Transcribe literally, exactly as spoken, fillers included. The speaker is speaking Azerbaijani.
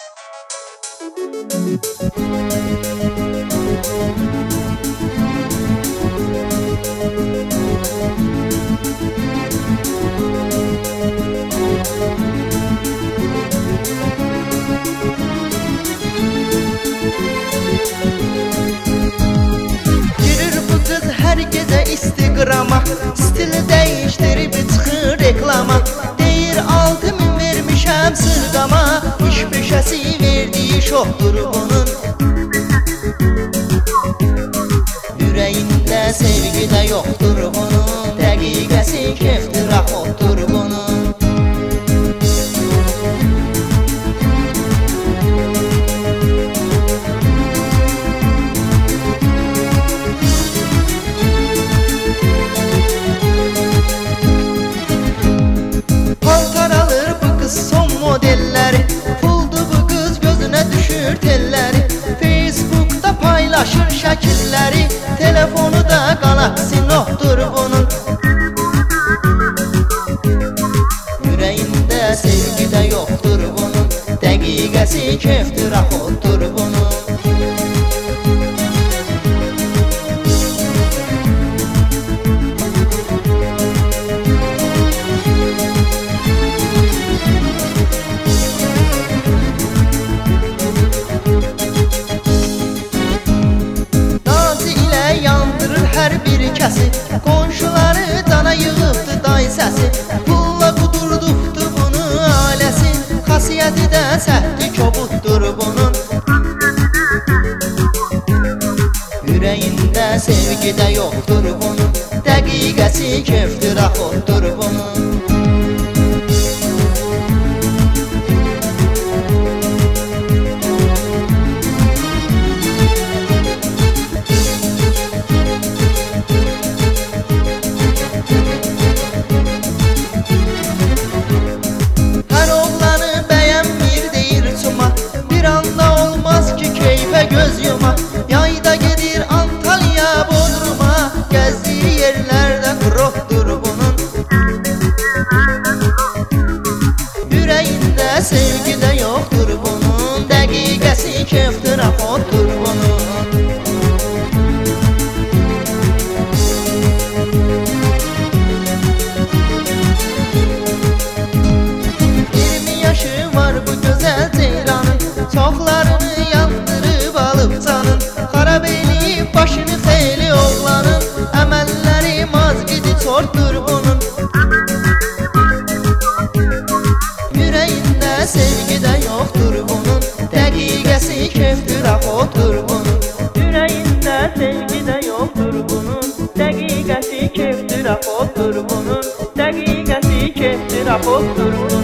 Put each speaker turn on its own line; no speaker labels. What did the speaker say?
Her gece Instagram'a stili değiştirip çıxır reklama. Deyir altı min vermişəm sırğama, iş peşəsi verdiyi şoxdur bunun. Ürəyində sevgi də yoxdur bunun, dəqiqəsi kefdir axotdur bunun. Son modelleri, puldu bu kız gözüne düşür telleri. Facebook'ta paylaşır şəkilləri, telefonu da Galaxy Note-dur bunun. Ürəyində sevgi də yoxdur bunun, dəqiqəsi kefdir axotdur bunun. Hər bir kəsi, qonşuları cana yığıbdı day səsi. Pulla qudurdubdu bunu ailəsi, xasiyyəti də səhti kobuddur bunun. Ürəyində sevgi də yoxdur bunun, dəqiqəsi kefdir axotdur bunun. Göz yuma, yayda gedir Antalya Bodrum'a, gezdiği yerlerde kroktur bunun. Yüreğinde sevgi de yoktur bunun, dəqiqəsi keftir axotdur bunun. yirmi yaşı var bu güzel ceyranın, çoxlarını yandırıb alıp canın. Xarab eləyib başını xeyli oğlanın, əməlləri mazgidi çortdur bunun. Ürəyində sevgi də yoxdur bunun, dəqiqəsi kefdir axotdur bunun. Ürəyində sevgi də yoxdur bunun, dəqiqəsi kefdir axotdur bunun. Dəqiqəsi kefdir axotdur bunun.